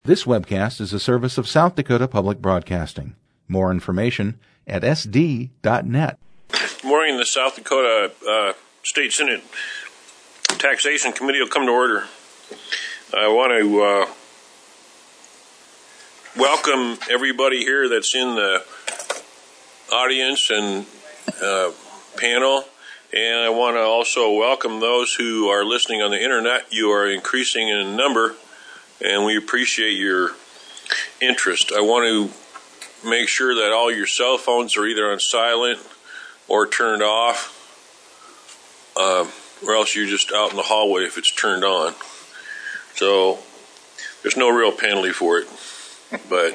This webcast is a service of South Dakota Public Broadcasting. More information at sd.net. Good morning. The South Dakota State Senate Taxation Committee will come to order. I want to welcome everybody here that's in the audience and panel. And I want to also welcome those who are listening on the internet. You are increasing in number, and we appreciate your interest. I want to make sure that all your cell phones are either on silent or turned off, or else you're just out in the hallway if it's turned on. So there's no real penalty for it, but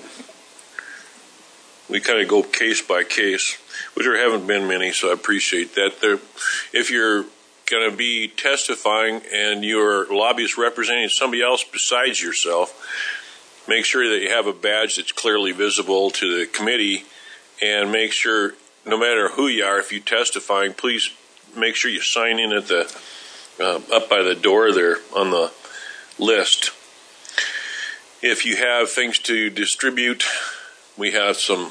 we kind of go case by case, which there haven't been many, so I appreciate that. If you're going to be testifying and you're lobbyist representing somebody else besides yourself, make sure that you have a badge that's clearly visible to the committee, and make sure, no matter who you are, if you're testifying, please make sure you sign in at the up by the door there on the list. If you have things to distribute, we have some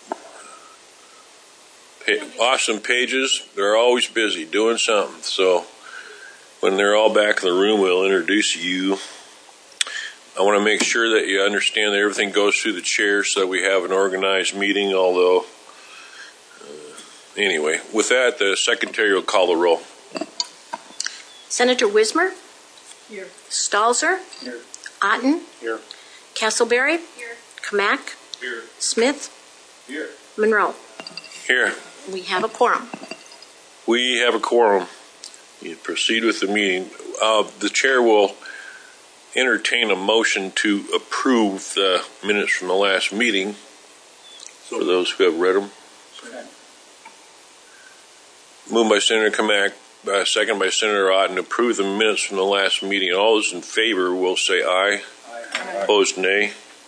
awesome pages. They're always busy doing something. So when they're all back in the room, we'll introduce you. I want to make sure that you understand that everything goes through the chair so that we have an organized meeting, although anyway, with that, the secretary will call the roll. Senator Wismer? Here. Stalzer? Here. Otten? Here. Castleberry? Here. Kamak? Here. Smith? Here. Monroe? Here. We have a quorum. We have a quorum. You proceed with the meeting. The chair will entertain a motion to approve the minutes from the last meeting for those who have read them. Moved by Senator Kamak, second by Senator Otten, to approve the minutes from the last meeting. All those in favor will say aye. Aye. Opposed, nay.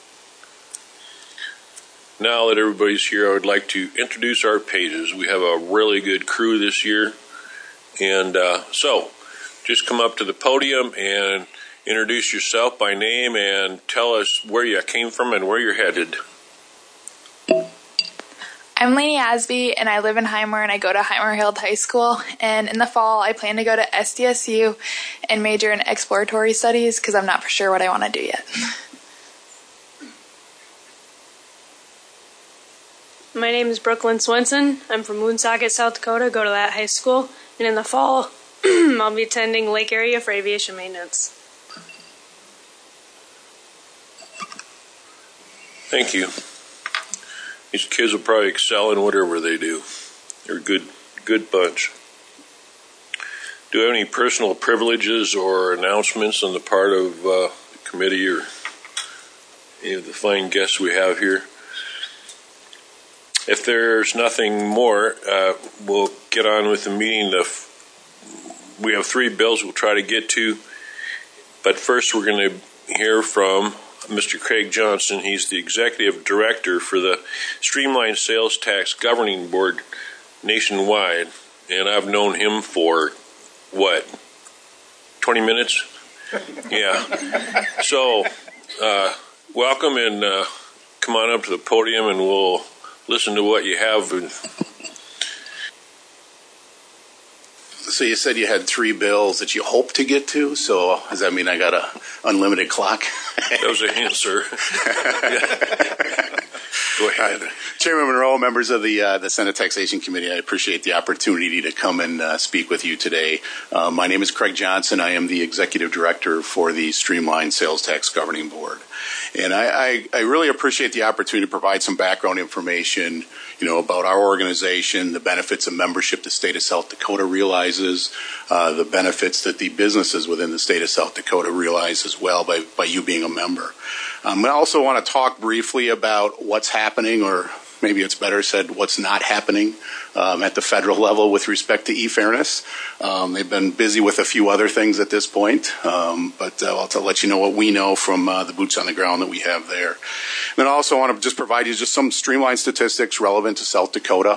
Now that everybody's here, I would like to introduce our pages. We have a really good crew this year. And so, just come up to the podium and introduce yourself by name and tell us where you came from and where you're headed. I'm Lainey Asby, and I live in Heimer, and I go to Heimer Hill High School. And in the fall, I plan to go to SDSU and major in exploratory studies because I'm not for sure what I want to do yet. My name is Brooklyn Swenson. I'm from Woonsocket, South Dakota, go to that high school. And in the fall, I'll be attending Lake Area for aviation maintenance. Thank you. These kids will probably excel in whatever they do. They're a good bunch. Do you have any personal privileges or announcements on the part of the committee or any of the fine guests we have here? If there's nothing more, we'll get on with the meeting. We have 3 bills we'll try to get to, but first we're going to hear from Mr. Craig Johnson. He's the Executive Director for the Streamlined Sales Tax Governing Board nationwide, and I've known him for, 20 minutes? Yeah. So, welcome, and come on up to the podium, and we'll listen to what you have. So you said you had 3 bills that you hope to get to, so does that mean I got an unlimited clock? That was a hint, sir. Go ahead. Chairman Monroe, members of the Senate Taxation Committee, I appreciate the opportunity to come and speak with you today. My name is Craig Johnson. I am the Executive Director for the Streamlined Sales Tax Governing Board. And I really appreciate the opportunity to provide some background information, about our organization, the benefits of membership the state of South Dakota realizes, the benefits that the businesses within the state of South Dakota realize as well by you being a member. I also want to talk briefly about what's happening, or maybe it's better said, what's not happening at the federal level with respect to e-fairness. They've been busy with a few other things at this point, but I'll let you know what we know from the boots on the ground that we have there. And then I also want to just provide you just some streamlined statistics relevant to South Dakota.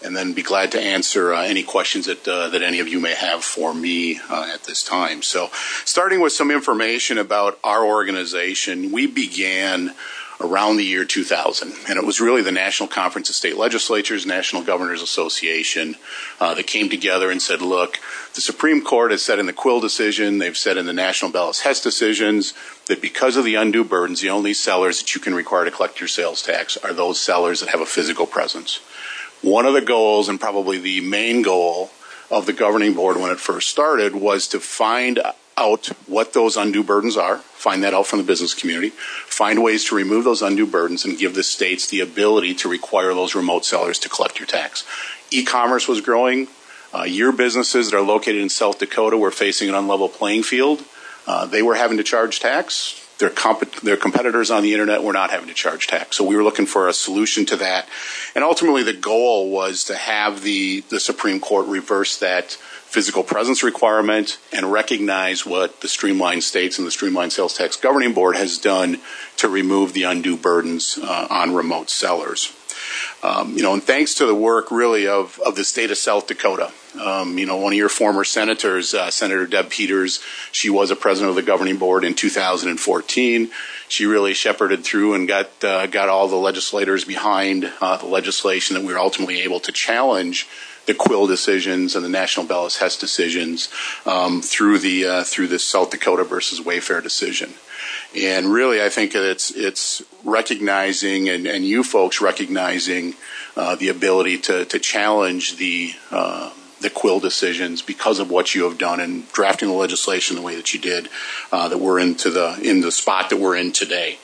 and then be glad to answer any questions that any of you may have for me at this time. So starting with some information about our organization, we began around the year 2000, and it was really the National Conference of State Legislatures, National Governors Association, that came together and said, look, the Supreme Court has said in the Quill decision, they've said in the National Bellis-Hess decisions, that because of the undue burdens, the only sellers that you can require to collect your sales tax are those sellers that have a physical presence. One of the goals, and probably the main goal of the governing board when it first started, was to find out what those undue burdens are, find that out from the business community, find ways to remove those undue burdens and give the states the ability to require those remote sellers to collect your tax. E-commerce was growing. Your businesses that are located in South Dakota were facing an unlevel playing field. They were having to charge tax. Their competitors on the internet were not having to charge tax. So we were looking for a solution to that. And ultimately the goal was to have the Supreme Court reverse that physical presence requirement and recognize what the Streamlined States and the Streamlined Sales Tax Governing Board has done to remove the undue burdens on remote sellers. And thanks to the work really of the state of South Dakota, one of your former senators, Senator Deb Peters, she was a president of the governing board in 2014. She really shepherded through and got all the legislators behind the legislation that we were ultimately able to challenge the Quill decisions and the National Bellis-Hess decisions through the South Dakota versus Wayfair decision. And really, I think it's recognizing and you folks recognizing the ability to challenge the Quill decisions because of what you have done in drafting the legislation the way that you did, that we're in the spot that we're in today.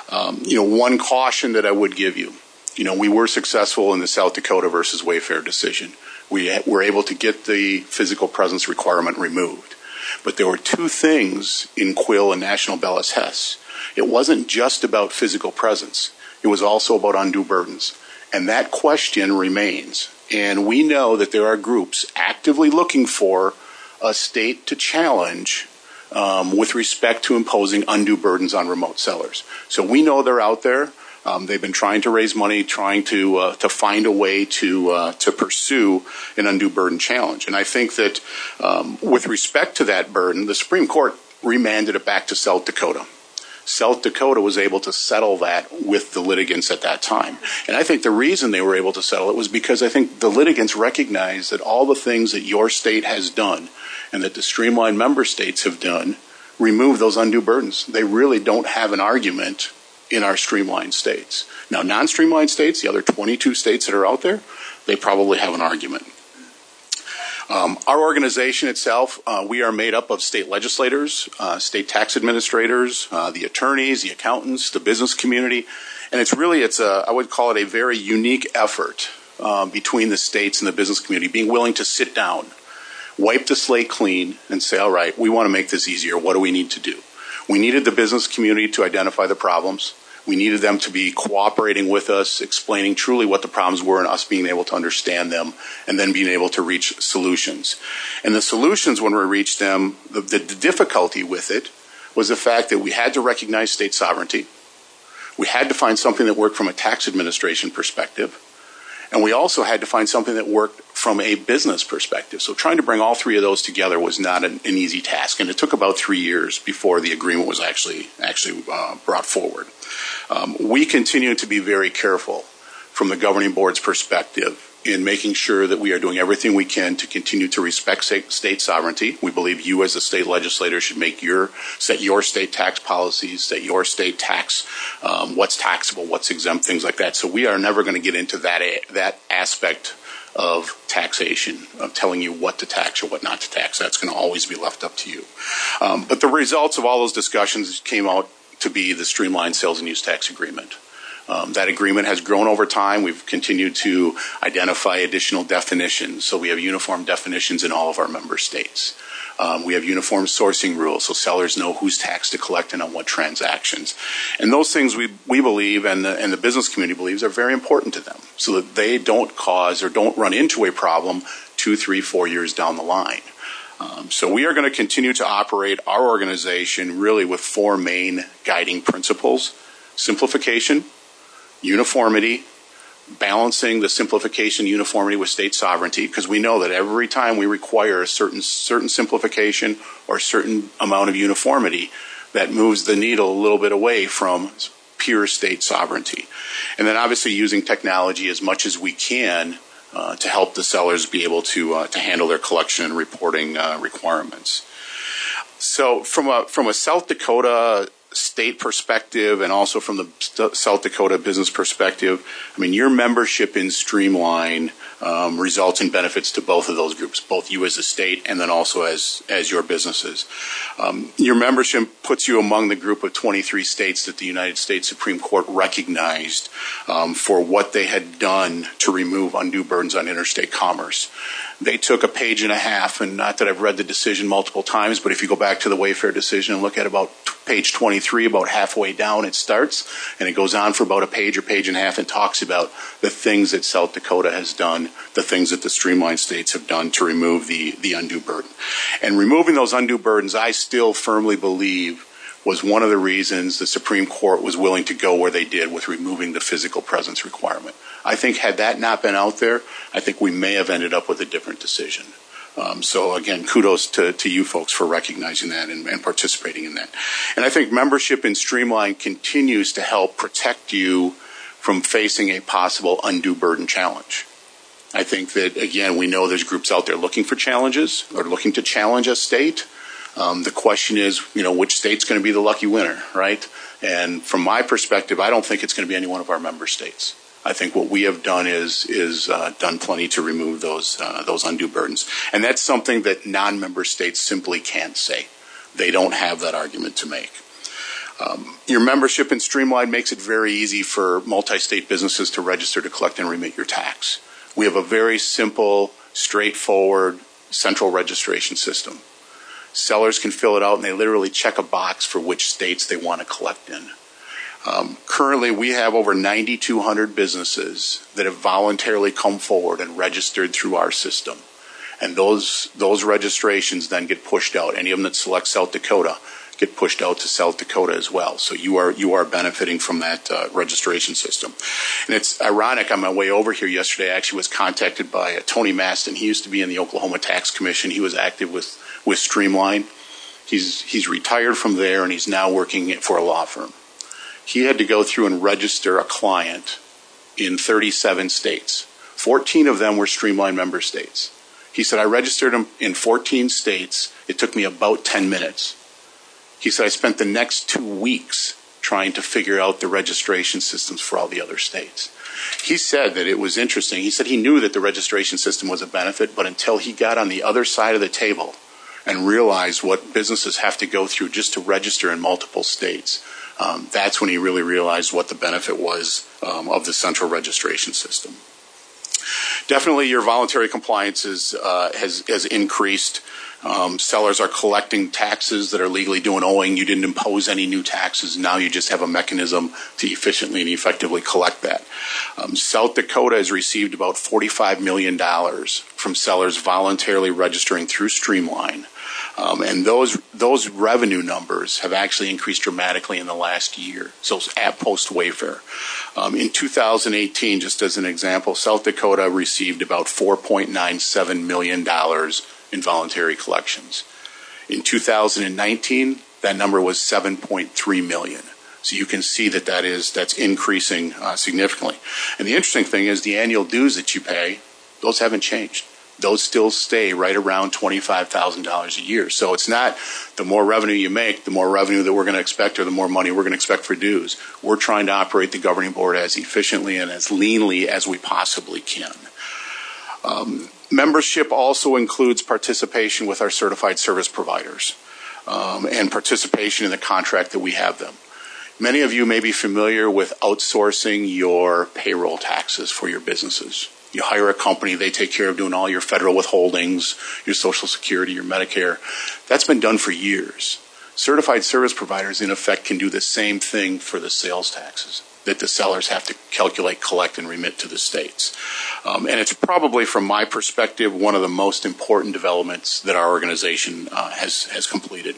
One caution that I would give you, we were successful in the South Dakota versus Wayfair decision. We were able to get the physical presence requirement removed. But there were two things in Quill and National Bellis-Hess. It wasn't just about physical presence. It was also about undue burdens. And that question remains. And we know that there are groups actively looking for a state to challenge with respect to imposing undue burdens on remote sellers. So we know they're out there. They've been trying to raise money, trying to find a way to pursue an undue burden challenge. And I think that with respect to that burden, the Supreme Court remanded it back to South Dakota. South Dakota was able to settle that with the litigants at that time. And I think the reason they were able to settle it was because I think the litigants recognized that all the things that your state has done and that the streamlined member states have done remove those undue burdens. They really don't have an argument in our streamlined states. Now, non-streamlined states, the other 22 states that are out there, they probably have an argument. Our organization itself, we are made up of state legislators, state tax administrators, the attorneys, the accountants, the business community, and I would call it a very unique effort between the states and the business community, being willing to sit down, wipe the slate clean, and say, all right, we want to make this easier. What do we need to do? We needed the business community to identify the problems. We needed them to be cooperating with us, explaining truly what the problems were and us being able to understand them and then being able to reach solutions. And the solutions, when we reached them, the difficulty with it was the fact that we had to recognize state sovereignty. We had to find something that worked from a tax administration perspective. And we also had to find something that worked from a business perspective. So trying to bring all three of those together was not an easy task. And it took about 3 years before the agreement was actually brought forward. We continue to be very careful from the governing board's perspective in making sure that we are doing everything we can to continue to respect state sovereignty. We believe you as a state legislator should set your state tax policies, set your state tax, what's taxable, what's exempt, things like that. So we are never going to get into that aspect of taxation, of telling you what to tax or what not to tax. That's going to always be left up to you. But the results of all those discussions came out to be the Streamlined Sales and Use Tax Agreement. That agreement has grown over time. We've continued to identify additional definitions. So we have uniform definitions in all of our member states. We have uniform sourcing rules so sellers know whose tax to collect and on what transactions. And those things we believe and the business community believes are very important to them so that they don't cause or don't run into a problem 2, 3, 4 years down the line. So we are going to continue to operate our organization really with 4 main guiding principles: simplification, uniformity, balancing the simplification uniformity with state sovereignty, because we know that every time we require a certain simplification or a certain amount of uniformity, that moves the needle a little bit away from pure state sovereignty. And then obviously using technology as much as we can to help the sellers be able to handle their collection and reporting requirements. So from a South Dakota state perspective and also from the South Dakota business perspective, I mean, your membership in Streamline results in benefits to both of those groups, both you as a state and then also as your businesses. Your membership puts you among the group of 23 states that the United States Supreme Court recognized for what they had done to remove undue burdens on interstate commerce. They took a page and a half, and not that I've read the decision multiple times, but if you go back to the Wayfair decision and look at about page 23, about halfway down it starts, and it goes on for about a page or page and a half and talks about the things that South Dakota has done, the things that the Streamline states have done to remove the undue burden. And removing those undue burdens, I still firmly believe, was one of the reasons the Supreme Court was willing to go where they did with removing the physical presence requirement. I think had that not been out there, I think we may have ended up with a different decision. So again, kudos to you folks for recognizing that and participating in that. And I think membership in Streamline continues to help protect you from facing a possible undue burden challenge. I think that, again, we know there's groups out there looking for challenges or looking to challenge a state. The question is, which state's going to be the lucky winner, right? And from my perspective, I don't think it's going to be any one of our member states. I think what we have done is done plenty to remove those undue burdens. And that's something that non-member states simply can't say. They don't have that argument to make. Your membership in Streamline makes it very easy for multi-state businesses to register to collect and remit your tax. We have a very simple, straightforward, central registration system. Sellers can fill it out and they literally check a box for which states they want to collect in. Currently, we have over 9,200 businesses that have voluntarily come forward and registered through our system. And those registrations then get pushed out. Any of them that select South Dakota get pushed out to South Dakota as well. So you are benefiting from that registration system. And it's ironic, on my way over here yesterday, I actually was contacted by Tony Maston. He used to be in the Oklahoma Tax Commission. He was active with Streamline. He's retired from there, and he's now working for a law firm. He had to go through and register a client in 37 states. 14 of them were Streamline member states. He said, I registered them in 14 states. It took me about 10 minutes. He said, I spent the next 2 weeks trying to figure out the registration systems for all the other states. He said that it was interesting. He said he knew that the registration system was a benefit, but until he got on the other side of the table and realized what businesses have to go through just to register in multiple states, that's when he really realized what the benefit was of the central registration system. Definitely your voluntary compliance has increased. Sellers are collecting taxes that are legally due and owing. You didn't impose any new taxes. Now you just have a mechanism to efficiently and effectively collect that. South Dakota has received about $45 million from sellers voluntarily registering through Streamline. And those revenue numbers have actually increased dramatically in the last year, so at post-Wayfair. In 2018, just as an example, South Dakota received about $4.97 million in voluntary collections. In 2019, that number was $7.3 million. So you can see that's increasing significantly. And the interesting thing is the annual dues that you pay, those haven't changed. Those still stay right around $25,000 a year. So it's not the more revenue you make, the more revenue that we're going to expect or the more money we're going to expect for dues. We're trying to operate the governing board as efficiently and as leanly as we possibly can. Membership also includes participation with our certified service providers and participation in the contract that we have them. Many of you may be familiar with outsourcing your payroll taxes for your businesses. You hire a company, they take care of doing all your federal withholdings, your Social Security, your Medicare. That's been done for years. Certified service providers, in effect, can do the same thing for the sales taxes that the sellers have to calculate, collect, and remit to the states. And it's probably, from my perspective, one of the most important developments that our organization has completed.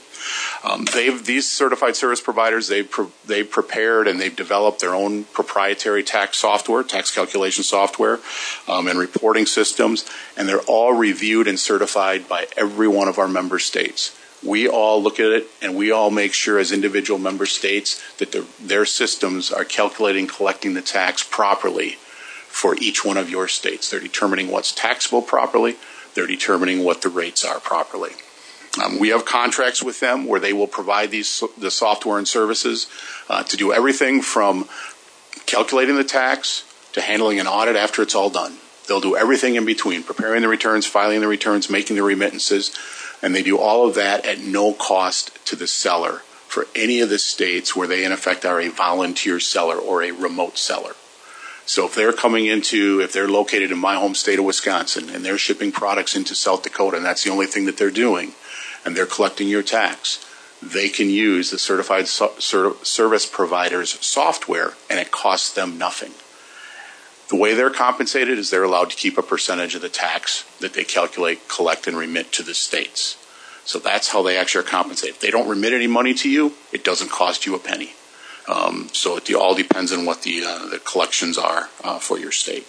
These certified service providers, they've prepared and they've developed their own proprietary tax software, tax calculation software, and reporting systems, and they're all reviewed and certified by every one of our member states. We all look at it, and we all make sure as individual member states that their systems are calculating, collecting the tax properly for each one of your states. They're determining what's taxable properly. They're determining what the rates are properly. We have contracts with them where they will provide the software and services to do everything from calculating the tax to handling an audit after it's all done. They'll do everything in between, preparing the returns, filing the returns, making the remittances, and they do all of that at no cost to the seller for any of the states where they, in effect, are a volunteer seller or a remote seller. So if they're located in my home state of Wisconsin and they're shipping products into South Dakota and that's the only thing that they're doing, and they're collecting your tax, they can use the certified service provider's software, and it costs them nothing. The way they're compensated is they're allowed to keep a percentage of the tax that they calculate, collect, and remit to the states. So that's how they actually are compensated. If they don't remit any money to you, it doesn't cost you a penny. So it all depends on what the collections are for your state.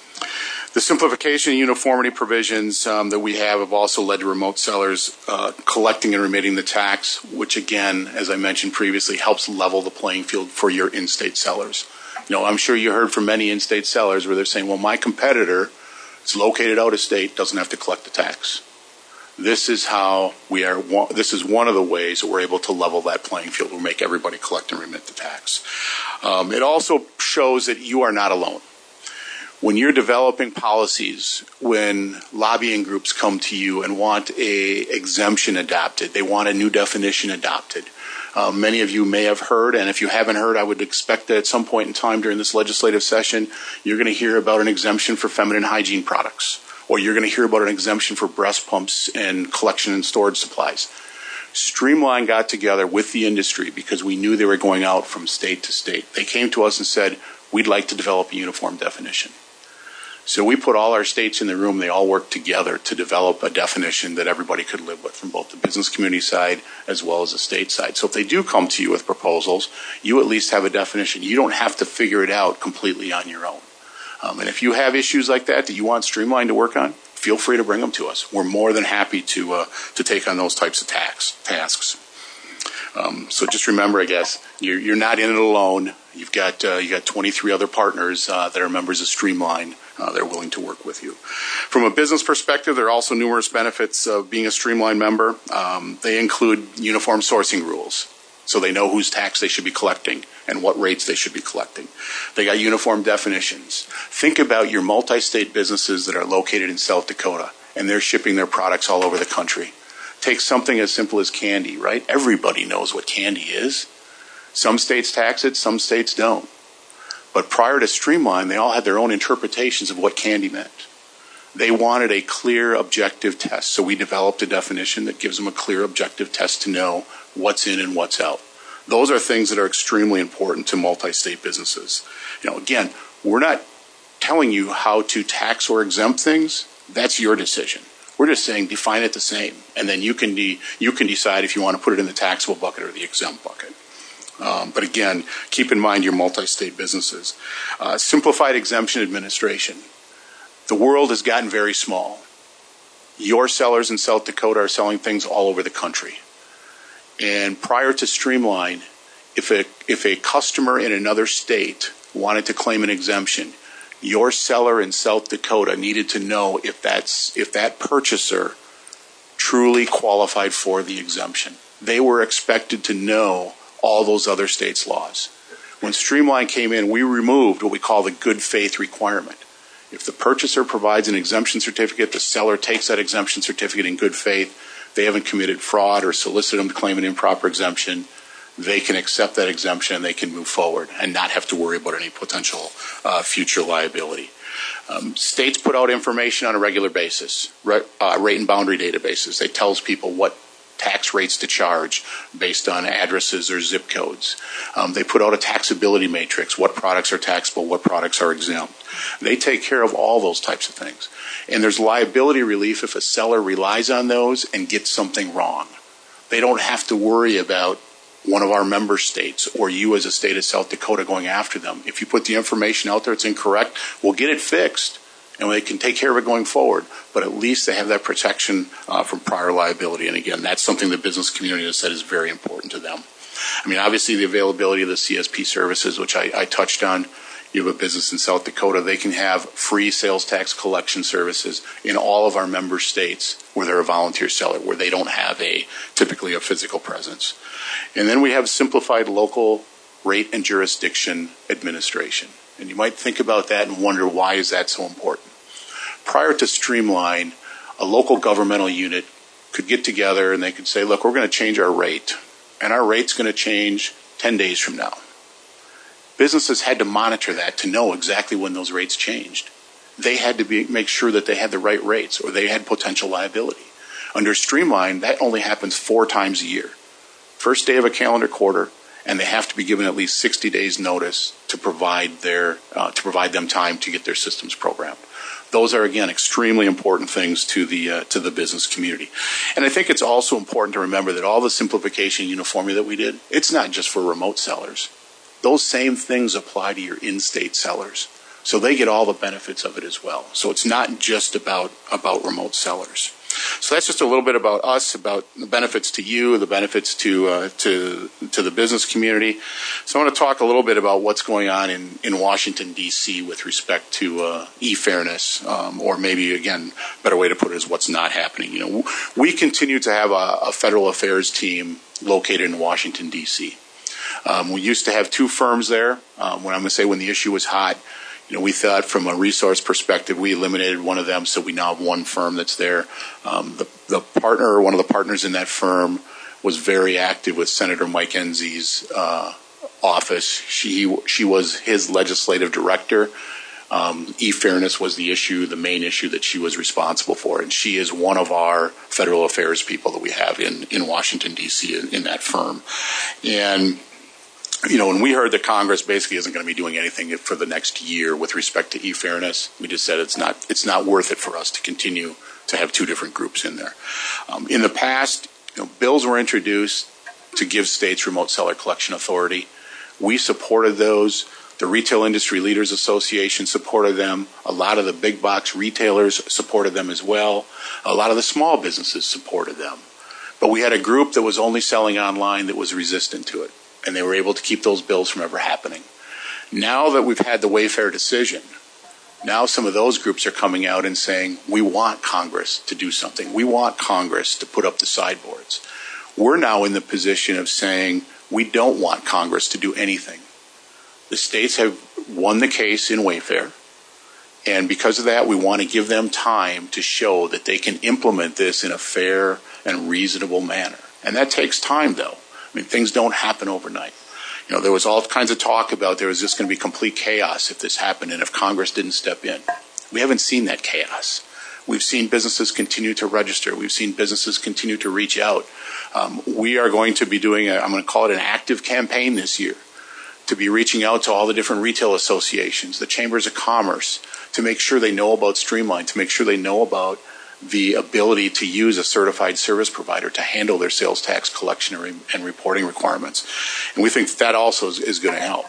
The simplification and uniformity provisions that we have also led to remote sellers collecting and remitting the tax, which again, as I mentioned previously, helps level the playing field for your in-state sellers. I'm sure you heard from many in-state sellers where they're saying, well, my competitor is located out of state, doesn't have to collect the tax. This is how this is one of the ways that we're able to level that playing field. We'll make everybody collect and remit the tax. It also shows that you are not alone. When you're developing policies, when lobbying groups come to you and want a exemption adopted, they want a new definition adopted. Many of you may have heard, and if you haven't heard, I would expect that at some point in time during this legislative session, you're going to hear about an exemption for feminine hygiene products, or you're going to hear about an exemption for breast pumps and collection and storage supplies. Streamline got together with the industry because we knew they were going out from state to state. They came to us and said, we'd like to develop a uniform definition. So we put all our states in the room. They all worked together to develop a definition that everybody could live with from both the business community side as well as the state side. So if they do come to you with proposals, you at least have a definition. You don't have to figure it out completely on your own. And if you have issues like that you want Streamline to work on, feel free to bring them to us. We're more than happy to take on those types of tasks. So just remember, I guess, you're not in it alone. You got 23 other partners that are members of Streamline. They're willing to work with you. From a business perspective, there are also numerous benefits of being a Streamline member. They include uniform sourcing rules, so they know whose tax they should be collecting and what rates they should be collecting. They got uniform definitions. Think about your multi-state businesses that are located in South Dakota, and they're shipping their products all over the country. Take something as simple as candy, right? Everybody knows what candy is. Some states tax it, some states don't. But prior to Streamline, they all had their own interpretations of what candy meant. They wanted a clear, objective test, so we developed a definition that gives them a clear, objective test to know what's in and what's out. Those are things that are extremely important to multi-state businesses. Again, we're not telling you how to tax or exempt things. That's your decision. We're just saying define it the same, and then you can decide if you want to put it in the taxable bucket or the exempt bucket. But again, keep in mind your multi-state businesses. Simplified exemption administration. The world has gotten very small. Your sellers in South Dakota are selling things all over the country. And prior to Streamline, if a customer in another state wanted to claim an exemption, your seller in South Dakota needed to know if that purchaser truly qualified for the exemption. They were expected to know all those other states' laws. When Streamline came in, we removed what we call the good faith requirement. If the purchaser provides an exemption certificate, the seller takes that exemption certificate in good faith, they haven't committed fraud or solicited them to claim an improper exemption, they can accept that exemption and they can move forward and not have to worry about any potential future liability. States put out information on a regular basis, rate and boundary databases. It tells people what tax rates to charge based on addresses or zip codes. They put out a taxability matrix, what products are taxable, what products are exempt. They take care of all those types of things. And there's liability relief if a seller relies on those and gets something wrong. They don't have to worry about one of our member states or you as a state of South Dakota going after them. If you put the information out there it's incorrect, we'll get it fixed and they can take care of it going forward. But at least they have that protection from prior liability. And again, that's something the business community has said is very important to them. I mean, obviously the availability of the CSP services, which I touched on. You have a business in South Dakota, they can have free sales tax collection services in all of our member states where they're a volunteer seller, where they don't have typically a physical presence. And then we have simplified local rate and jurisdiction administration. And you might think about that and wonder, why is that so important? Prior to Streamline, a local governmental unit could get together and they could say, look, we're going to change our rate. And our rate's going to change 10 days from now. Businesses had to monitor that to know exactly when those rates changed. They had to make sure that they had the right rates or they had potential liability. Under Streamline, that only happens 4 times a year. First day of a calendar quarter, and they have to be given at least 60 days notice to provide them time to get their systems programmed. Those are, again, extremely important things to the business community. And I think it's also important to remember that all the simplification and uniformity that we did, it's not just for remote sellers. Those same things apply to your in-state sellers. So they get all the benefits of it as well. So it's not just about remote sellers. So that's just a little bit about us, about the benefits to you, the benefits to the business community. So I want to talk a little bit about what's going on in Washington, D.C. with respect to e-fairness, or maybe, again, a better way to put it is what's not happening. You know, we continue to have a federal affairs team located in Washington, D.C. We used to have 2 firms there. When the issue was hot, you know, we thought from a resource perspective, we eliminated one of them, so we now have 1 firm that's there. The partner, or one of the partners in that firm, was very active with Senator Mike Enzie's office. She was his legislative director. E-fairness was the main issue that she was responsible for, and she is one of our federal affairs people that we have in Washington, D.C. in that firm. And you know, when we heard that Congress basically isn't going to be doing anything for the next year with respect to e-fairness, we just said it's not worth it for us to continue to have 2 different groups in there. In the past, you know, bills were introduced to give states remote seller collection authority. We supported those. The Retail Industry Leaders Association supported them. A lot of the big box retailers supported them as well. A lot of the small businesses supported them. But we had a group that was only selling online that was resistant to it. And they were able to keep those bills from ever happening. Now that we've had the Wayfair decision, now some of those groups are coming out and saying, we want Congress to do something. We want Congress to put up the sideboards. We're now in the position of saying, we don't want Congress to do anything. The states have won the case in Wayfair. And because of that, we want to give them time to show that they can implement this in a fair and reasonable manner. And that takes time, though. I mean, things don't happen overnight. You know, there was all kinds of talk about there was just going to be complete chaos if this happened and if Congress didn't step in. We haven't seen that chaos. We've seen businesses continue to register. We've seen businesses continue to reach out. We are going to be doing, I'm going to call it an active campaign this year, to be reaching out to all the different retail associations, the chambers of commerce, to make sure they know about Streamline, to make sure they know about the ability to use a certified service provider to handle their sales tax collection and reporting requirements. And we think that also is going to help.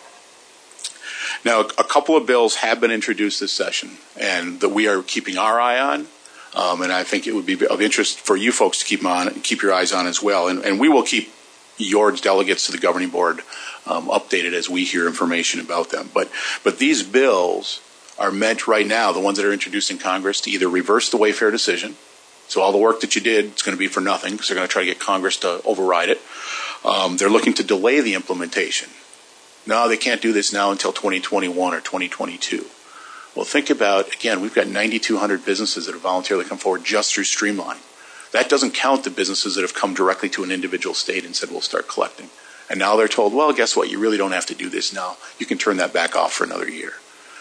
Now, a couple of bills have been introduced this session and that we are keeping our eye on. And I think it would be of interest for you folks to keep your eyes on as well. And we will keep your delegates to the governing board updated as we hear information about them. But these bills are meant right now, the ones that are introduced in Congress, to either reverse the Wayfair decision. So all the work that you did, it's going to be for nothing because they're going to try to get Congress to override it. They're looking to delay the implementation. No, they can't do this now until 2021 or 2022. Well, think about, again, we've got 9,200 businesses that have voluntarily come forward just through Streamline. That doesn't count the businesses that have come directly to an individual state and said, we'll start collecting. And now they're told, well, guess what? You really don't have to do this now. You can turn that back off for another year.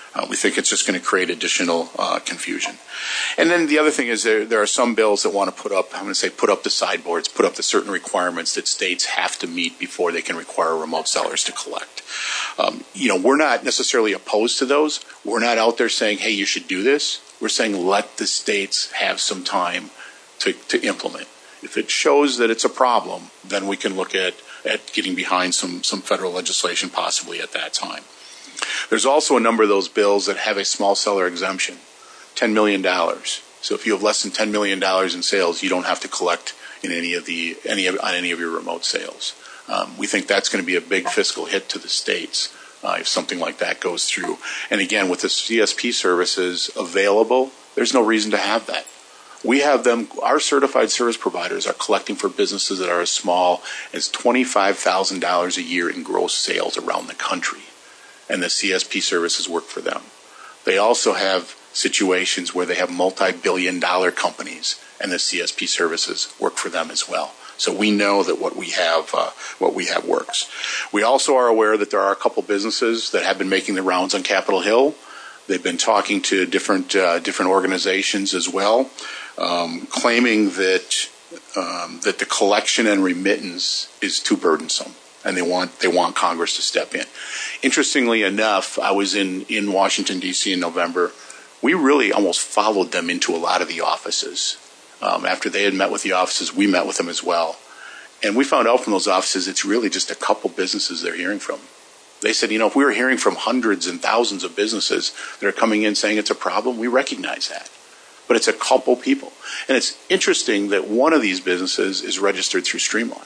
We think it's just going to create additional confusion. And then the other thing is there are some bills that want to put up the sideboards, put up the certain requirements that states have to meet before they can require remote sellers to collect. We're not necessarily opposed to those. We're not out there saying, hey, you should do this. We're saying let the states have some time to implement. If it shows that it's a problem, then we can look at getting behind some federal legislation possibly at that time. There's also a number of those bills that have a small seller exemption, $10 million. So if you have less than $10 million in sales, you don't have to collect in any of your remote sales. We think that's going to be a big fiscal hit to the states if something like that goes through. And again, with the CSP services available, there's no reason to have that. We have them, our certified service providers are collecting for businesses that are as small as $25,000 a year in gross sales around the country. And the CSP services work for them. They also have situations where they have multi-billion-dollar companies, and the CSP services work for them as well. So we know that what we have works. We also are aware that there are a couple businesses that have been making the rounds on Capitol Hill. They've been talking to different organizations as well, claiming that the collection and remittance is too burdensome. And they want Congress to step in. Interestingly enough, I was in Washington, D.C. in November. We really almost followed them into a lot of the offices. After they had met with the offices, we met with them as well. And we found out from those offices it's really just a couple businesses they're hearing from. They said, if we were hearing from hundreds and thousands of businesses that are coming in saying it's a problem, we recognize that. But it's a couple people. And it's interesting that one of these businesses is registered through Streamline.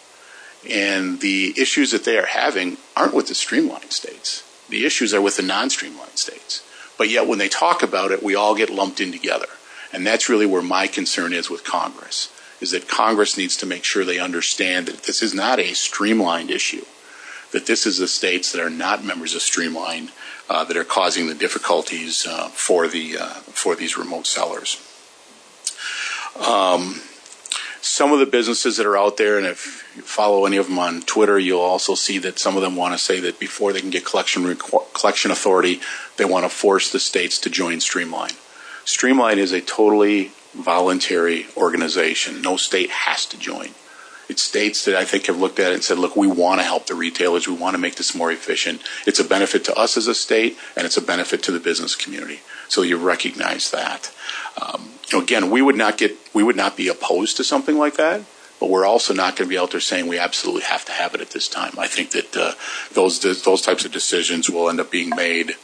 And the issues that they are having aren't with the streamlined states. The issues are with the non-streamlined states. But yet when they talk about it, we all get lumped in together. And that's really where my concern is with Congress, is that Congress needs to make sure they understand that this is not a streamlined issue, that this is the states that are not members of Streamline that are causing the difficulties for these remote sellers. Some of the businesses that are out there, and if you follow any of them on Twitter, you'll also see that some of them want to say that before they can get collection authority, they want to force the states to join Streamline. Streamline is a totally voluntary organization. No state has to join. It's states that I think have looked at it and said, look, we want to help the retailers. We want to make this more efficient. It's a benefit to us as a state, and it's a benefit to the business community. So you recognize that. Again, we would not be opposed to something like that, but we're also not going to be out there saying we absolutely have to have it at this time. I think that those types of decisions will end up being made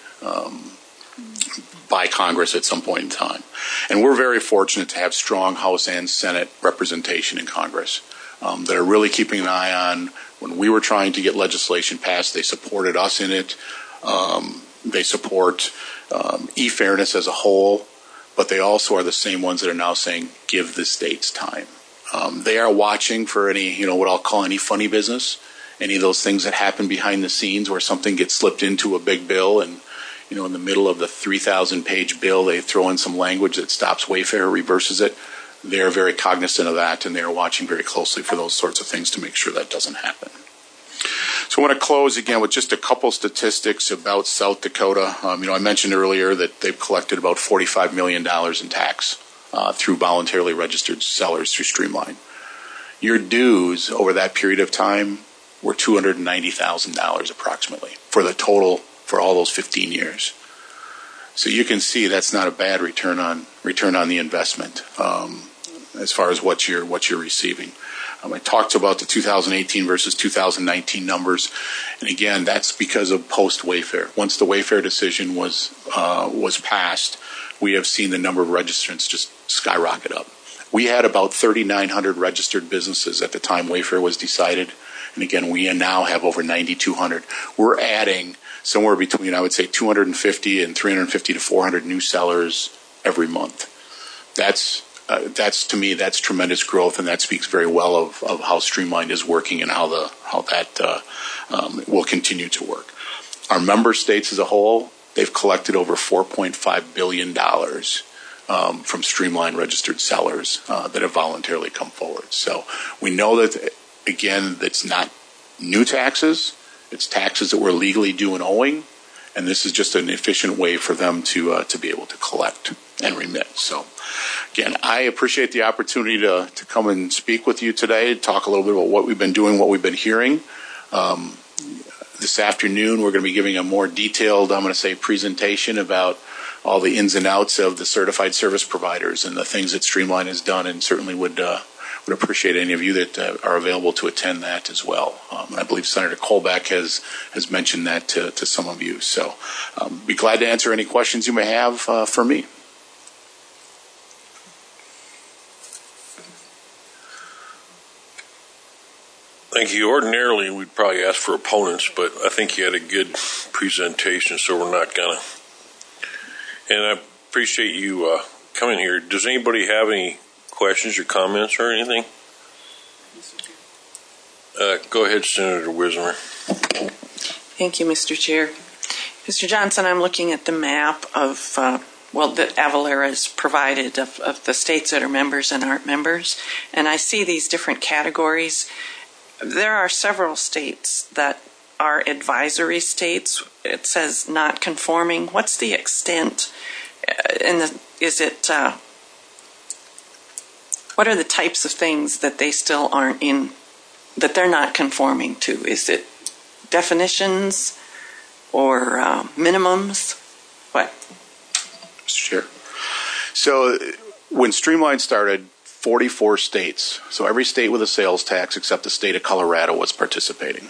by Congress at some point in time. And we're very fortunate to have strong House and Senate representation in Congress that are really keeping an eye on. When we were trying to get legislation passed, they supported us in it. They support e-fairness as a whole, but they also are the same ones that are now saying, give the states time. They are watching for any, what I'll call any funny business, any of those things that happen behind the scenes where something gets slipped into a big bill and, in the middle of the 3,000-page bill, they throw in some language that stops Wayfair, reverses it. They're very cognizant of that, and they're watching very closely for those sorts of things to make sure that doesn't happen. So I want to close again with just a couple statistics about South Dakota. I mentioned earlier that they've collected about $45 million in tax through voluntarily registered sellers through Streamline. Your dues over that period of time were $290,000 approximately for the total for all those 15 years. So you can see that's not a bad return on the investment as far as what you're receiving. I talked about the 2018 versus 2019 numbers, and again, that's because of post-Wayfair. Once the Wayfair decision was passed, we have seen the number of registrants just skyrocket up. We had about 3,900 registered businesses at the time Wayfair was decided, and again, we now have over 9,200. We're adding somewhere between, I would say, 250 and 350 to 400 new sellers every month. That's to me, that's tremendous growth, and that speaks very well of how Streamline is working and how that will continue to work. Our member states as a whole, they've collected over $4.5 billion from Streamline registered sellers that have voluntarily come forward. So we know that, again, that's not new taxes. It's taxes that we're legally due and owing, And this is just an efficient way for them to be able to collect and remit. So, again, I appreciate the opportunity to come and speak with you today, talk a little bit about what we've been doing, what we've been hearing. This afternoon, we're going to be giving a more detailed, presentation about all the ins and outs of the certified service providers and the things that Streamline has done, and certainly would appreciate any of you that are available to attend that as well. I believe Senator Colbeck has mentioned that to some of you. So be glad to answer any questions you may have for me. Thank you. Ordinarily, we'd probably ask for opponents, but I think you had a good presentation, so we're not going to. And I appreciate you coming here. Does anybody have any questions or comments or anything? Go ahead, Senator Wismer. Thank you, Mr. Chair. Mr. Johnson, I'm looking at the map of, that Avalara has provided of the states that are members and aren't members, and I see these different categories. There are several states that are advisory states. It says not conforming. What's the extent? What are the types of things that they still aren't in, that they're not conforming to? Is it definitions or minimums? What? Mr. Chair. So when Streamline started, 44 states, so every state with a sales tax except the state of Colorado was participating.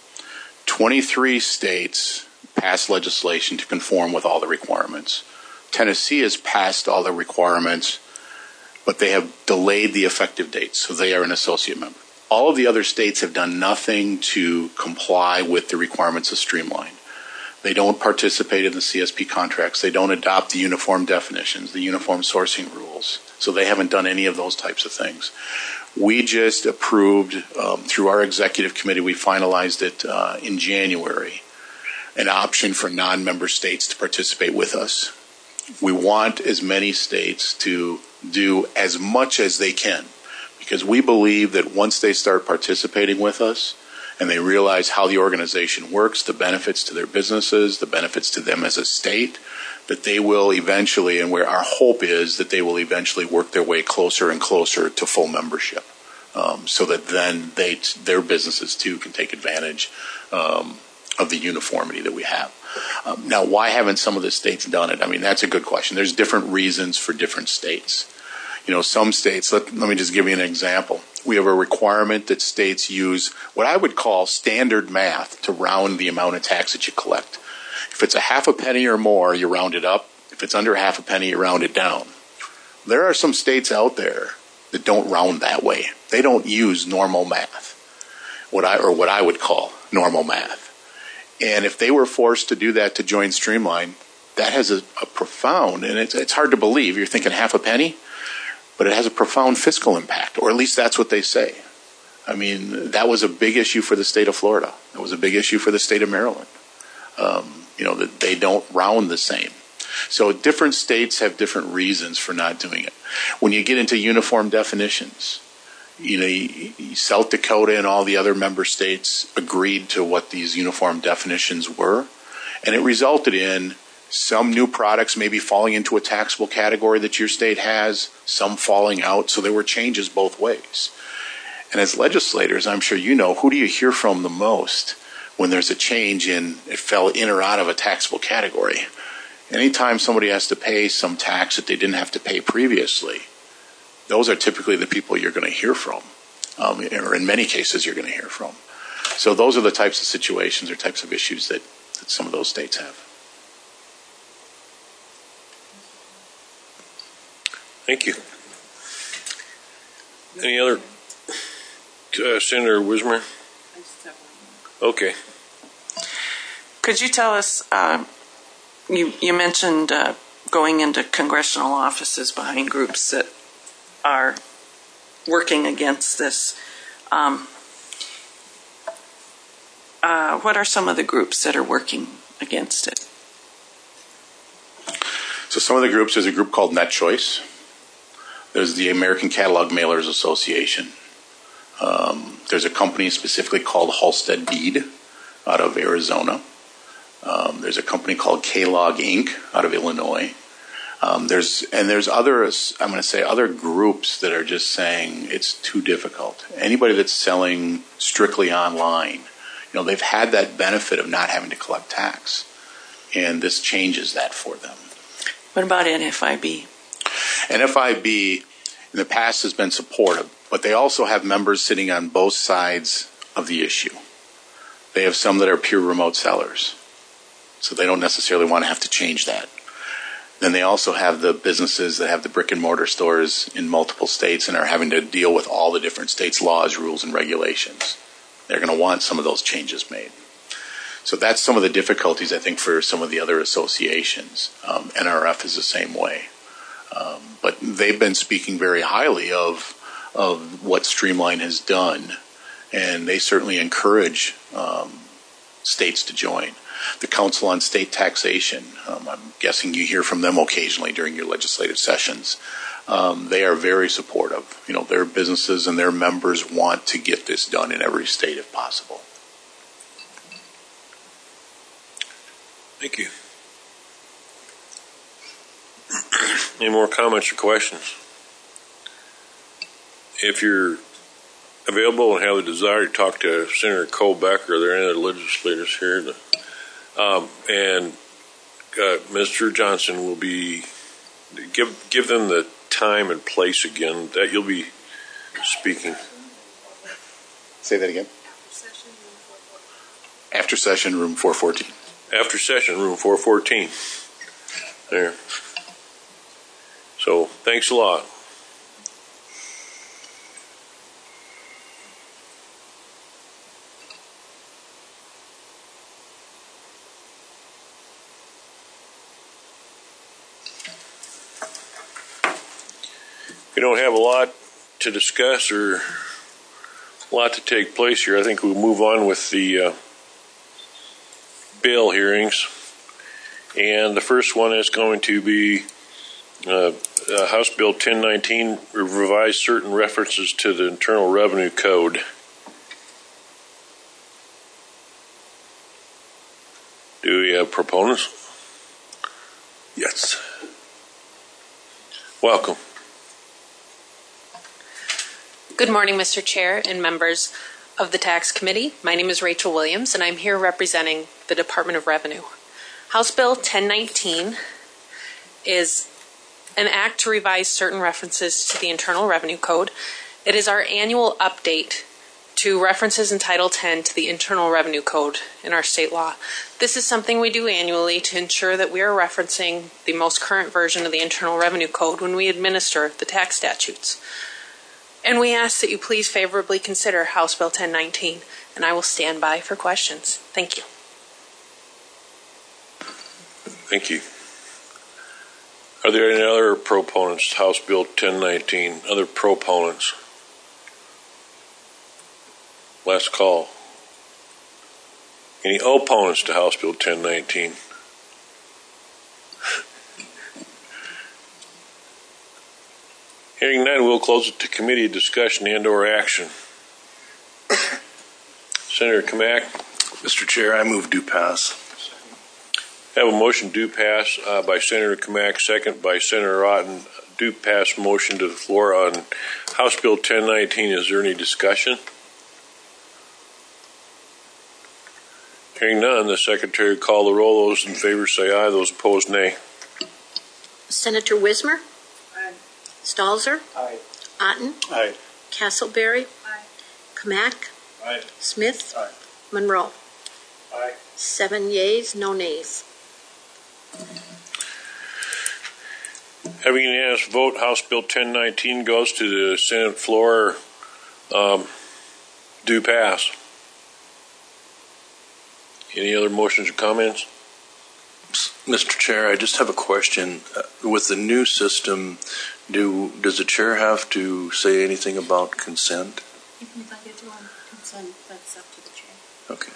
23 states passed legislation to conform with all the requirements. Tennessee has passed all the requirements, but they have delayed the effective date, so they are an associate member. All of the other states have done nothing to comply with the requirements of Streamline. They don't participate in the CSP contracts. They don't adopt the uniform definitions, the uniform sourcing rules. So they haven't done any of those types of things. We just approved, through our executive committee, we finalized it in January, an option for non-member states to participate with us. We want as many states to do as much as they can, because we believe that once they start participating with us, and they realize how the organization works, the benefits to their businesses, the benefits to them as a state, that they will eventually, and where our hope is that they will eventually work their way closer and closer to full membership, so that then their businesses too can take advantage of the uniformity that we have. Now, why haven't some of the states done it? I mean, that's a good question. There's different reasons for different states. You know, some states, let me just give you an example. We have a requirement that states use what I would call standard math to round the amount of tax that you collect. If it's a half a penny or more, you round it up. If it's under half a penny, you round it down. There are some states out there that don't round that way. They don't use normal math, what I would call normal math. And if they were forced to do that to join Streamline, that has a profound, and it's hard to believe. You're thinking half a penny? But it has a profound fiscal impact, or at least that's what they say. I mean, that was a big issue for the state of Florida. It was a big issue for the state of Maryland. That they don't round the same. So different states have different reasons for not doing it. When you get into uniform definitions, South Dakota and all the other member states agreed to what these uniform definitions were, and it resulted in some new products maybe falling into a taxable category that your state has, some falling out, so there were changes both ways. And as legislators, I'm sure you know, who do you hear from the most when there's a change in it fell in or out of a taxable category? Anytime somebody has to pay some tax that they didn't have to pay previously, those are typically the people you're going to hear from, or in many cases you're going to hear from. So those are the types of situations or types of issues that some of those states have. Thank you. Any other? Senator Wismer? Okay. Could you tell us, you mentioned going into congressional offices behind groups that are working against this. What are some of the groups that are working against it? So some of the groups, there's a group called Net Choice. There's the American Catalog Mailers Association. There's a company specifically called Halstead Bead out of Arizona. There's a company called K-Log Inc. out of Illinois. There's other, I'm going to say, other groups that are just saying it's too difficult. Anybody that's selling strictly online, they've had that benefit of not having to collect tax, and this changes that for them. What about NFIB? NFIB in the past has been supportive, but they also have members sitting on both sides of the issue. They have some that are pure remote sellers, so they don't necessarily want to have to change that. Then they also have the businesses that have the brick and mortar stores in multiple states and are having to deal with all the different states' laws, rules, and regulations. They're going to want some of those changes made. So that's some of the difficulties, I think, for some of the other associations. NRF is the same way. But they've been speaking very highly of what Streamline has done, and they certainly encourage states to join. The Council on State Taxation, I'm guessing you hear from them occasionally during your legislative sessions. They are very supportive. Their businesses and their members want to get this done in every state if possible. Thank you. Any more comments or questions? If you're available and have the desire to talk to Senator Cole Becker, are there any other legislators here? And Mr. Johnson will be, give them the time and place again that you'll be speaking. Say that again. After session, room 414. After session, room 414. There. So, thanks a lot. We don't have a lot to discuss or a lot to take place here. I think we'll move on with the bill hearings. And the first one is going to be House Bill 1019, revise certain references to the Internal Revenue Code. Do we have proponents? Yes. Welcome. Good morning, Mr. Chair and members of the Tax Committee. My name is Rachel Williams, and I'm here representing the Department of Revenue. House Bill 1019 is an act to revise certain references to the Internal Revenue Code. It is our annual update to references in Title 10 to the Internal Revenue Code in our state law. This is something we do annually to ensure that we are referencing the most current version of the Internal Revenue Code when we administer the tax statutes. And we ask that you please favorably consider House Bill 1019, and I will stand by for questions. Thank you. Thank you. Are there any other proponents to House Bill 1019? Other proponents? Last call. Any opponents to House Bill 1019? Hearing none, we'll close it to committee discussion and/or action. Senator Kamak. Mr. Chair, I move do pass. I have a motion do pass by Senator Kamak, second by Senator Otten. Do pass motion to the floor on House Bill 1019. Is there any discussion? Hearing none, the Secretary will call the roll. Those in favor say aye. Those opposed, nay. Senator Wismer? Aye. Stalzer? Aye. Otten? Aye. Castleberry? Aye. Kamak? Aye. Smith? Aye. Monroe? Aye. 7 yeas, no nays. Having a unanimous vote, House Bill 1019 goes to the Senate floor. Do pass. Any other motions or comments? Mr. Chair, I just have a question. With the new system, does the chair have to say anything about consent? If you'd like to do on consent, that's up to the chair. Okay.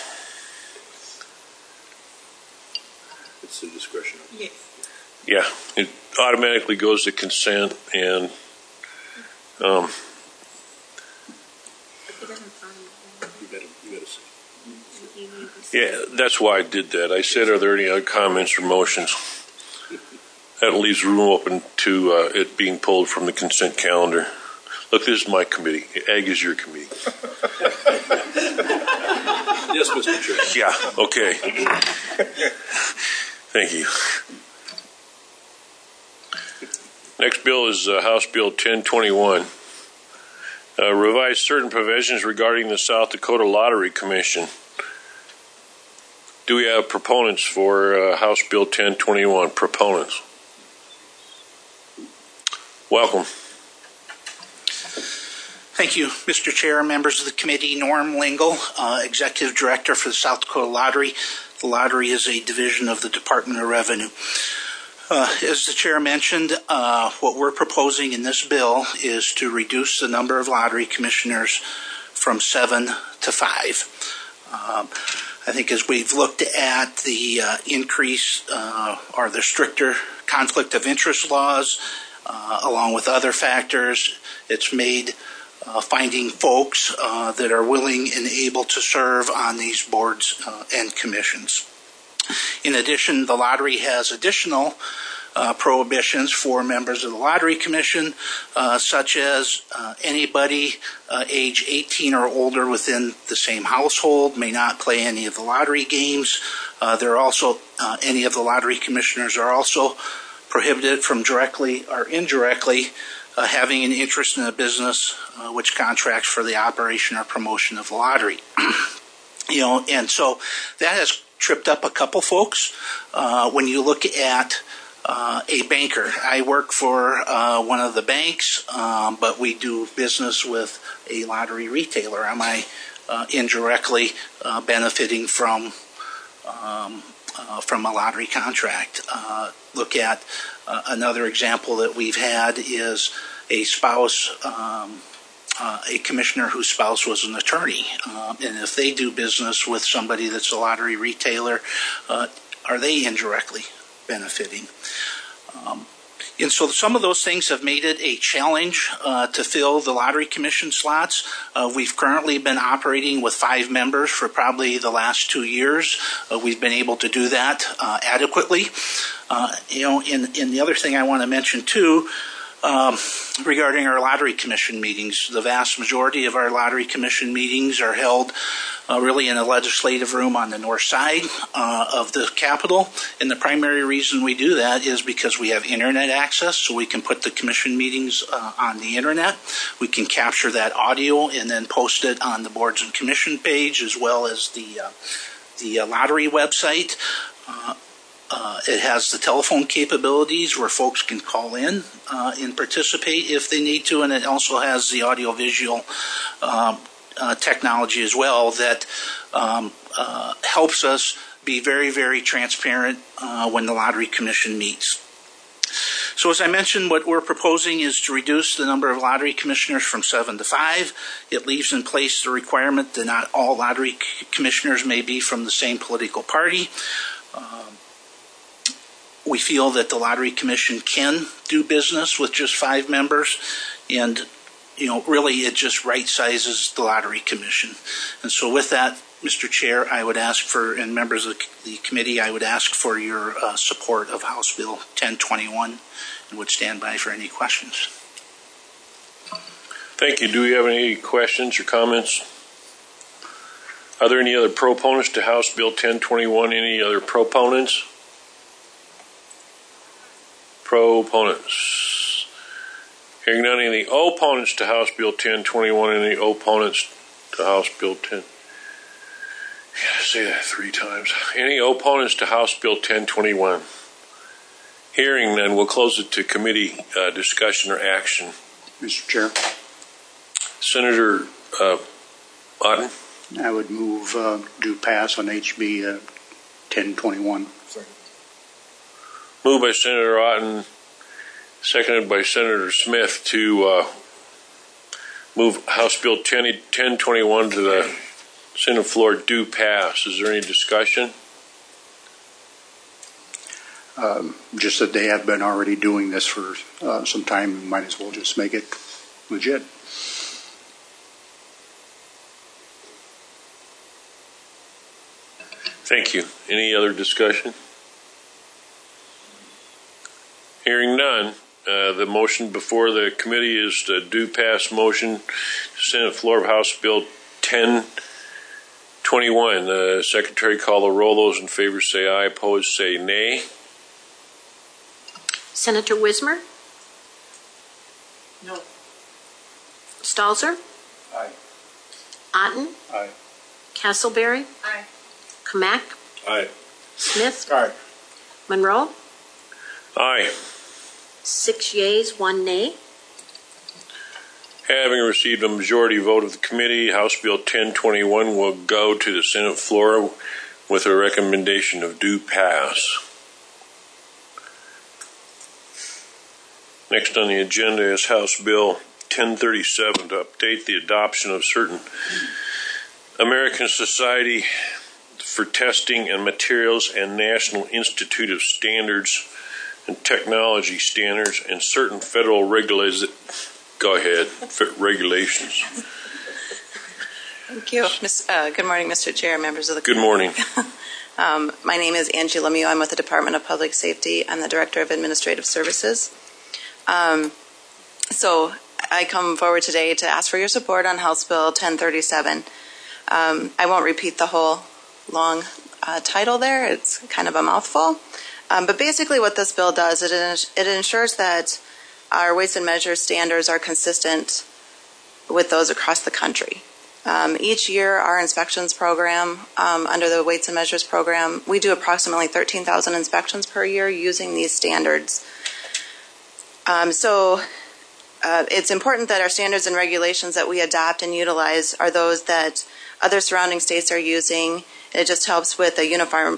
It's the discretion. Yes. Yeah, it automatically goes to consent, and It doesn't find You got to say. you Yeah, that's why I did that. I said, are there any other comments or motions? That leaves room open to it being pulled from the consent calendar. Look, this is my committee. Ag is your committee. Yes, Mr. Chair. Yeah, okay. Thank you. Next bill is House Bill 1021. Revise certain provisions regarding the South Dakota Lottery Commission. Do we have proponents for House Bill 1021? Proponents. Welcome. Thank you, Mr. Chair, members of the committee. Norm Lingle, Executive Director for the South Dakota Lottery. The lottery is a division of the Department of Revenue. As the chair mentioned, what we're proposing in this bill is to reduce the number of lottery commissioners from 7 to 5. I think as we've looked at the increase or the stricter conflict of interest laws, along with other factors, it's made finding folks that are willing and able to serve on these boards and commissions. In addition, the lottery has additional prohibitions for members of the Lottery Commission, such as anybody age 18 or older within the same household may not play any of the lottery games. There are also any of the lottery commissioners are also prohibited from directly or indirectly having an interest in a business which contracts for the operation or promotion of the lottery. And so that has tripped up a couple folks. When you look at a banker, I work for one of the banks, but we do business with a lottery retailer. Am I indirectly benefiting from a lottery contract? Look at another example that we've had is a spouse, a commissioner whose spouse was an attorney. And if they do business with somebody that's a lottery retailer, are they indirectly benefiting? And so some of those things have made it a challenge to fill the lottery commission slots. We've currently been operating with 5 members for probably the last 2 years. We've been able to do that adequately. And the other thing I want to mention too, regarding our lottery commission meetings, the vast majority of our lottery commission meetings are held really in a legislative room on the north side of the Capitol. And the primary reason we do that is because we have internet access, so we can put the commission meetings on the internet. We can capture that audio and then post it on the boards and commission page, as well as the lottery website. It has the telephone capabilities where folks can call in and participate if they need to, and it also has the audiovisual technology as well that helps us be very, very transparent when the Lottery Commission meets. So as I mentioned, what we're proposing is to reduce the number of lottery commissioners from 7 to 5. It leaves in place the requirement that not all lottery commissioners may be from the same political party. We feel that the Lottery Commission can do business with just 5 members, and really it just right sizes the Lottery Commission. And so with that, Mr. Chair, I would ask for, and members of the committee, I would ask for your support of House Bill 1021 and would stand by for any questions. Thank you. Do we have any questions or comments? Are there any other proponents to House Bill 1021? Any other proponents? Proponents. Hearing none, any opponents to House Bill 1021? Any opponents to House Bill 10? You gotta say that 3 times. Any opponents to House Bill 1021? Hearing none, we'll close it to committee discussion or action. Mr. Chair. Senator Otten? I would move do pass on HB 1021. Moved by Senator Otten, seconded by Senator Smith to move House Bill 1021 to the Senate floor do pass. Is there any discussion? Just that they have been already doing this for some time. Might as well just make it legit. Thank you. Any other discussion? Hearing none, the motion before the committee is the do pass motion, Senate floor of House Bill 1021. The Secretary call the roll. Those in favor say aye. Opposed say nay. Senator Wismer? No. Stalzer? Aye. Otten? Aye. Castleberry? Aye. Kamak? Aye. Smith? Aye. Monroe? Aye. 6 yeas, 1 nay. Having received a majority vote of the committee, House Bill 1021 will go to the Senate floor with a recommendation of due pass. Next on the agenda is House Bill 1037 to update the adoption of certain American Society for Testing and Materials and National Institute of Standards and Technology standards and certain federal regulations. Thank you. Good morning, Mr. Chair, members of the Good morning. My name is Angie Lemieux. I'm with the Department of Public Safety. I'm the Director of Administrative Services. So I come forward today to ask for your support on House Bill 1037. I won't repeat the whole long title there. It's kind of a mouthful. But basically what this bill does, it ensures that our weights and measures standards are consistent with those across the country. Each year, our inspections program, under the weights and measures program, we do approximately 13,000 inspections per year using these standards. So it's important that our standards and regulations that we adopt and utilize are those that other surrounding states are using. It just helps with a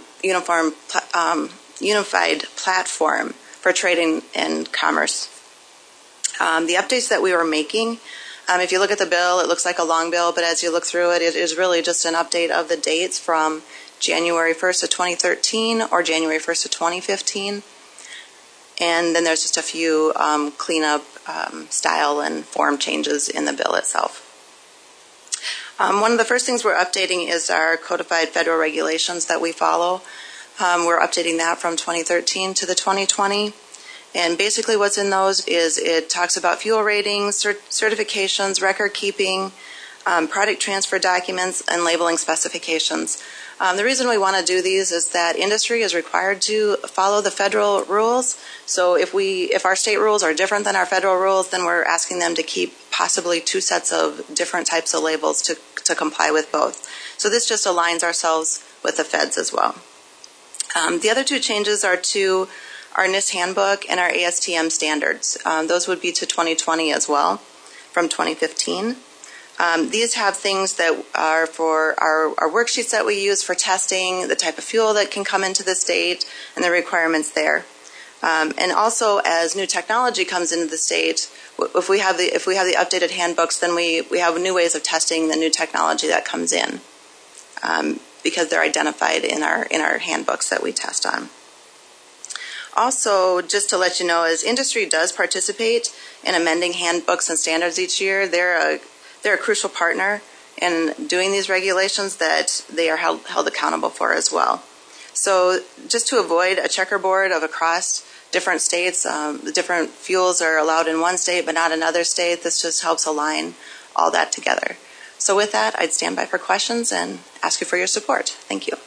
unified platform for trading and commerce. The updates that we were making, if you look at the bill, it looks like a long bill, but as you look through it, it is really just an update of the dates from January 1st of 2013 or January 1st of 2015. And then there's just a few cleanup style and form changes in the bill itself. One of the first things we're updating is our codified federal regulations that we follow. We're updating that from 2013 to the 2020. And basically what's in those is it talks about fuel ratings, certifications, record keeping, product transfer documents, and labeling specifications. The reason we want to do these is that industry is required to follow the federal rules. So if our state rules are different than our federal rules, then we're asking them to keep possibly 2 sets of different types of labels to comply with both. So this just aligns ourselves with the feds as well. The other 2 changes are to our NIST handbook and our ASTM standards. Those would be to 2020 as well, from 2015. These have things that are for our worksheets that we use for testing, the type of fuel that can come into the state, and the requirements there. And also, as new technology comes into the state, if we have the updated handbooks, then we have new ways of testing the new technology that comes in, because they're identified in our handbooks that we test on. Also, just to let you know, as industry does participate in amending handbooks and standards each year, they're a crucial partner in doing these regulations that they are held accountable for as well. So just to avoid a checkerboard of across different states, the different fuels are allowed in one state but not another state, this just helps align all that together. So with that, I'd stand by for questions and ask you for your support. Thank you.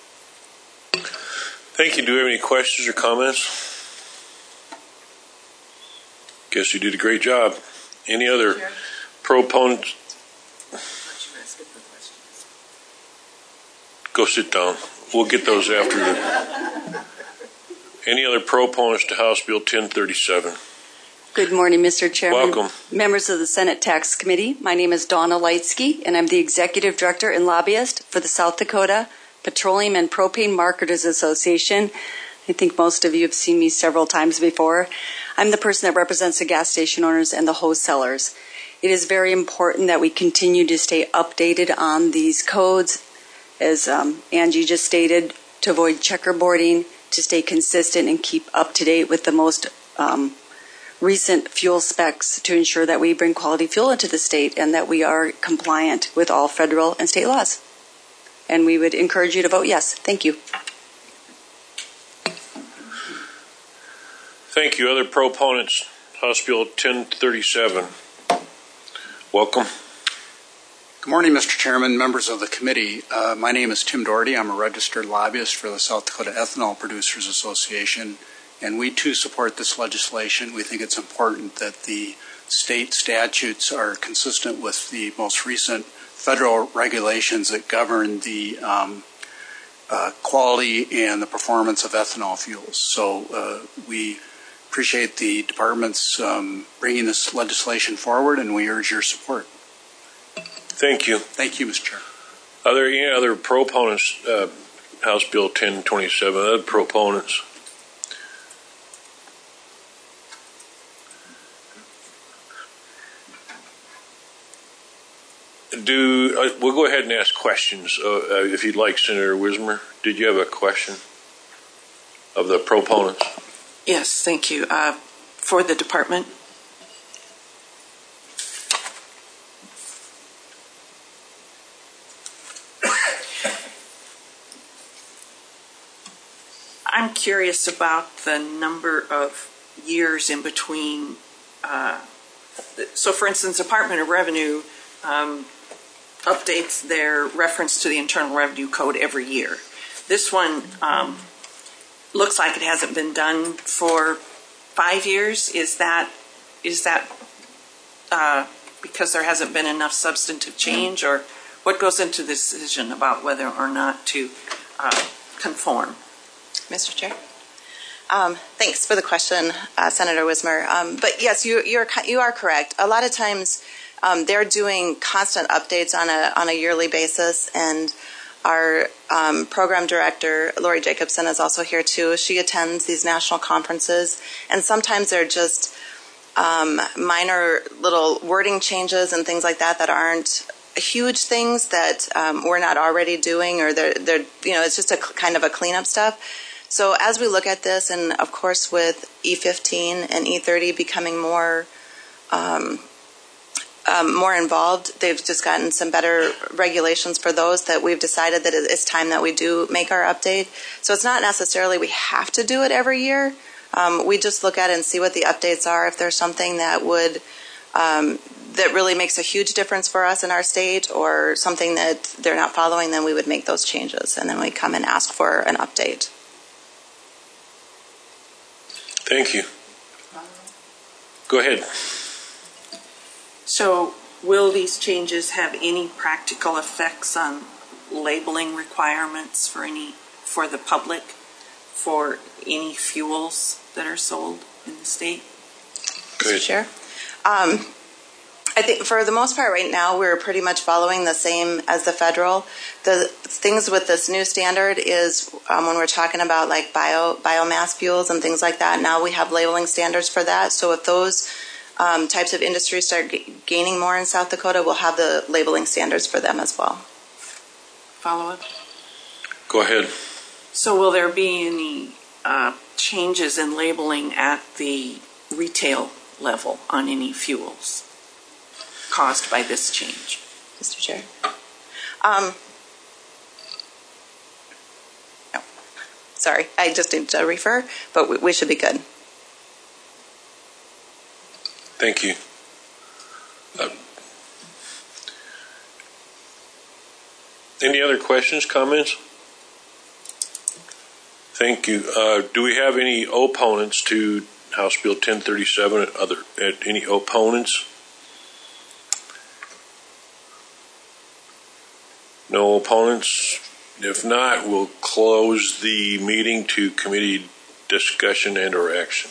Thank you. Do we have any questions or comments? Guess you did a great job. Any other proponents? Go sit down. We'll get those after you. Any other proponents to House Bill 1037? Good morning, Mr. Chairman. Welcome. Members of the Senate Tax Committee. My name is Donna Leitsky, and I'm the Executive Director and Lobbyist for the South Dakota Petroleum and Propane Marketers Association. I think most of you have seen me several times before. I'm the person that represents the gas station owners and the wholesalers. It is very important that we continue to stay updated on these codes, as Angie just stated, to avoid checkerboarding, to stay consistent and keep up to date with the most recent fuel specs to ensure that we bring quality fuel into the state and that we are compliant with all federal and state laws. and we would encourage you to vote yes. Thank you. Thank you. Other proponents, House Bill 1037. Welcome. Good morning, Mr. Chairman, members of the committee. My name is Tim Doherty. I'm a registered lobbyist for the South Dakota Ethanol Producers Association, and we too support this legislation. We think it's important that the state statutes are consistent with the most recent federal regulations that govern the quality and the performance of ethanol fuels. So we appreciate the department's bringing this legislation forward, and we urge your support. Thank you. Thank you, Mr. Chair. Are there any other proponents, House Bill 1027, other proponents? We'll go ahead and ask questions. If you'd like, Senator Wismer, did you have a question of the proponents? Yes, thank you. For the department. I'm curious about the number of years in between. So, for instance, Department of Revenue updates their reference to the Internal Revenue Code every year. This one looks like it hasn't been done for 5 years. Is that because there hasn't been enough substantive change, or what goes into the decision about whether or not to conform? Mr. Chair. Thanks for the question, Senator Wismer. But yes, you are correct. A lot of times they're doing constant updates on a yearly basis, and our program director, Lori Jacobson, is also here too. She attends these national conferences, and sometimes they're just minor little wording changes and things like that aren't huge things that we're not already doing, or they're it's just a kind of a cleanup stuff. So as we look at this, and of course with E15 and E30 becoming more involved, they've just gotten some better regulations for those that we've decided that it's time that we do make our update. So it's not necessarily we have to do it every year. We just look at it and see what the updates are. If there's something that would that really makes a huge difference for us in our state, or something that they're not following, then we would make those changes, and then we come and ask for an update. Thank you. Go ahead. So will these changes have any practical effects on labeling requirements for the public for any fuels that are sold in the state? Good. Sure. I think for the most part right now we're pretty much following the same as the federal. The things with this new standard is when we're talking about like biomass fuels and things like that, now we have labeling standards for that. So if those types of industries start gaining more in South Dakota, we'll have the labeling standards for them as well. Follow up? Go ahead. So will there be any changes in labeling at the retail level on any fuels caused by this change? Mr. Chair. No. Sorry, I just need to refer, but we should be good. Thank you. Any other questions, comments? Thank you. Do we have any opponents to House Bill 1037? Any opponents? No opponents? If not, we'll close the meeting to committee discussion and or action.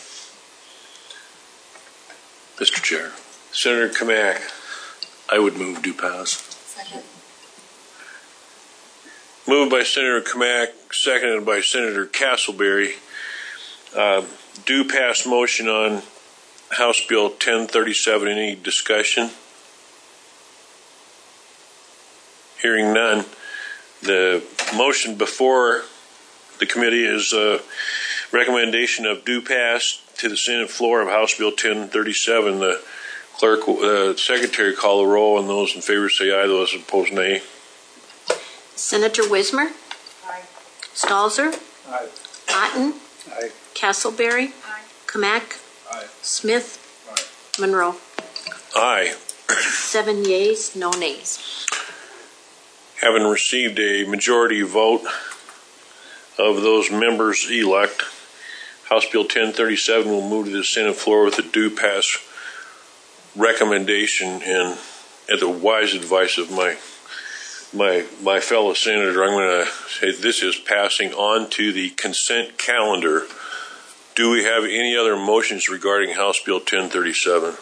Mr. Chair, Senator Kamak. I would move do pass. Second. Moved by Senator Kamak, seconded by Senator Castleberry. Do pass motion on House Bill 1037. Any discussion? Hearing none. The motion before the committee is a recommendation of due pass to the Senate floor of House Bill 1037. The clerk, secretary, call the roll, and those in favor say aye. Those opposed, nay. Senator Wismer. Aye. Stalzer. Aye. Otten. Aye. Castleberry. Kamak. Aye. Smith. Aye. Monroe. Aye. 7 yeas, no nays. Having received a majority vote of those members elect, House Bill 1037 will move to the Senate floor with a due pass recommendation, and at the wise advice of my fellow senator, I'm going to say this is passing on to the consent calendar. Do we have any other motions regarding House Bill 1037?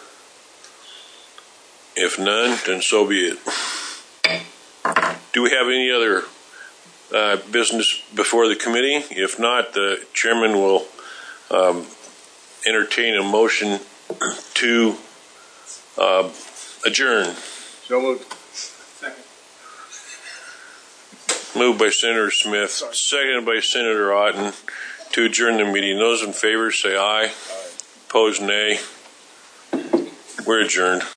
If none, then so be it. Do we have any other business before the committee? If not, the chairman will entertain a motion to adjourn. So moved. Second. Moved by Senator Smith, seconded by Senator Otten to adjourn the meeting. Those in favor say aye. Aye. Opposed, nay. We're adjourned.